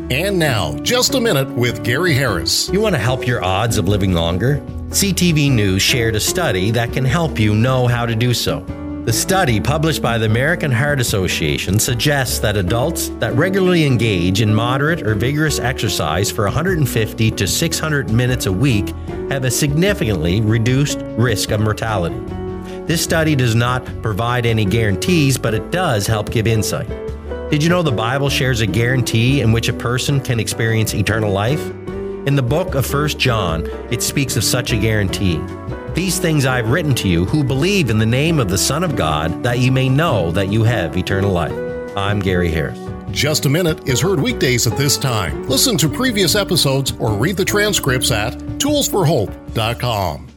And now, Just a Minute with Gary Harris. You want to help your odds of living longer? CTV News shared a study that can help you know how to do so. The study, published by the American Heart Association, suggests that adults that regularly engage in moderate or vigorous exercise for 150 to 600 minutes a week have a significantly reduced risk of mortality. This study does not provide any guarantees, but it does help give insight. Did you know the Bible shares a guarantee in which a person can experience eternal life? In the book of 1 John, it speaks of such a guarantee. These things I've written to you who believe in the name of the Son of God, that you may know that you have eternal life. I'm Gary Harris. Just a Minute is heard weekdays at this time. Listen to previous episodes or read the transcripts at toolsforhope.com.